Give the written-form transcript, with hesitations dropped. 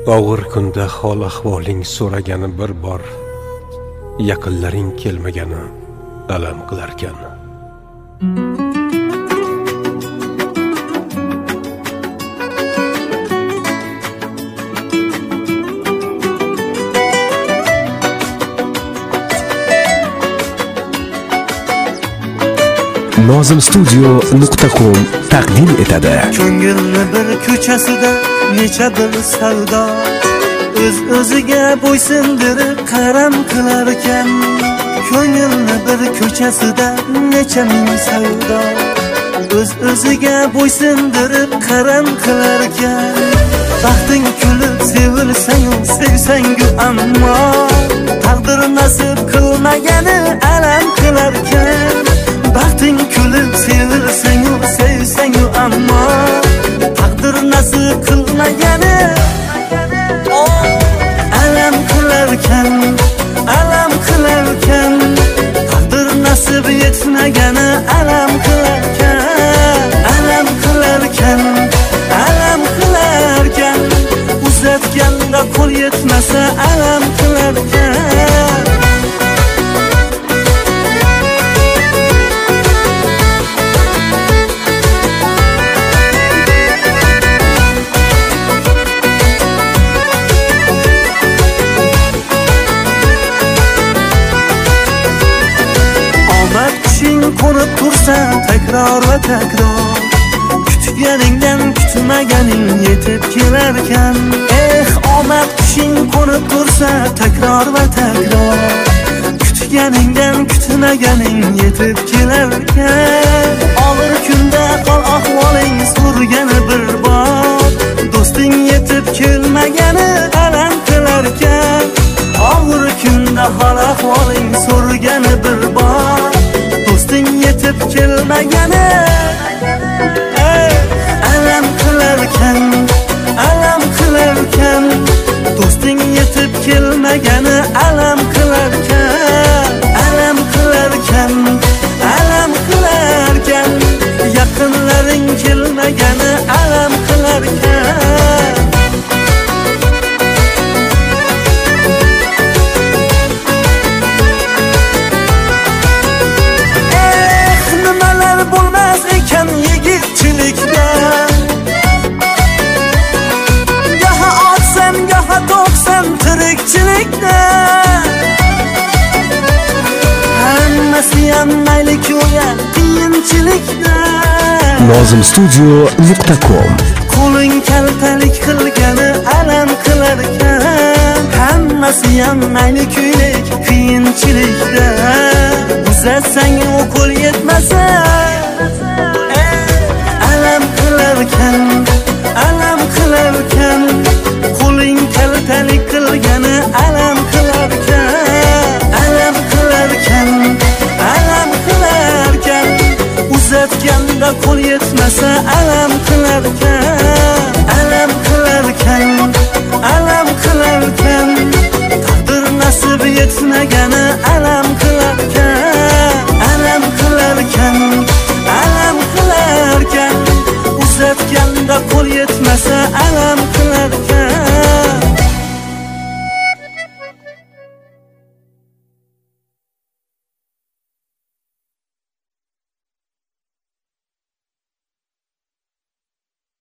Og'ir kunda hol ahvoling so'ragani bir bor, yaqinlaring kelmagani alam qilarkan. Nozimstudio.com taqdim etadi. Ko'ngilni bir ko'chasida necha bir savdo, o'z-o'ziga bo'ysundirib qaram qilar ekan. Ko'ngilni bir ko'chasida necha ming savdo, o'z-o'ziga bo'ysundirib qaram qilar ekan. Baxting kulib sevilsang-u sevsang-u, ammo taqdir nasib qilmagani alam qilar ekan. Baxting kulib sevilsang-u sevsang-u, ammo taqdir nasib qilmagani alam qilarkan, alam qilarkan. Taqdir nasib yetmagani alam qilarkan, alam qilarkan, alam qilarkan. Uzatganda qo'l yetmasa alam qilarkan. Ko'rib tursa takror va takror, kutganingdan kutmaganing yetib kelarkan. Omad qushing qo'nib tursa takror va takror, kutganingdan kutmaganing yetib kelarkan. Og'ir kunda hol ahvoling so'rgani bir bor, do'sting yetib kelmagani alam qilarkan. Og'ir kunda hol ahvoling so'rgani bir bor, do'sting yetib kelmagani alam qilarkan, alam qilarkan. Do'sting yetib kelmagani alam qilarkan, alam qilarkan, alam qilarkan. Yaqinlaring kelmagani alam qilarkan. Bo'lmas ekan yigitchilikda, gaha otsan gaha to'qsan tirikchilikda. Hammasi ham mayli-ko'ya qiyinchilikda. Nozimstudio.com Qo'ling kaltalik qilgani alam qilarkan. Hammasi ham mayli-ko'ylik qiyinchilikda. Uzatsang u qo'l yetmasa alam qilarkan, alam qilarkan. Qo'ling kaltalik qilgani alam qilarkan, alam qilarkan, alam qilarkan. Uzatganda qo'l yetmasa alam qilarkan, alam qilarkan, alam qilarkan. Taqdir nasib yetmagani